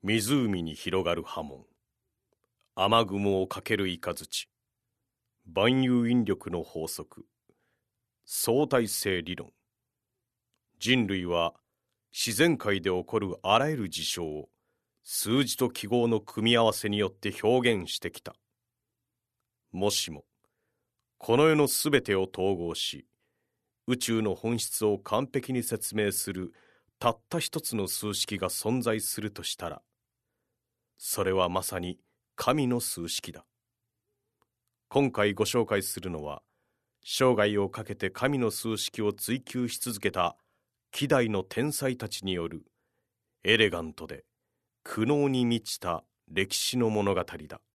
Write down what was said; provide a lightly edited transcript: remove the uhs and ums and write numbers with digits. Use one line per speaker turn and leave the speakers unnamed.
湖に広がる波紋、雨雲をかける雷、万有引力の法則、相対性理論。人類は自然界で起こるあらゆる事象を数字と記号の組み合わせによって表現してきた。もしもこの世のすべてを統合し、宇宙の本質を完璧に説明するたった一つの数式が存在するとしたら、それはまさに神の数式だ。今回ご紹介するのは、生涯をかけて神の数式を追求し続けた希代の天才たちによるエレガントで苦悩に満ちた歴史の物語だ。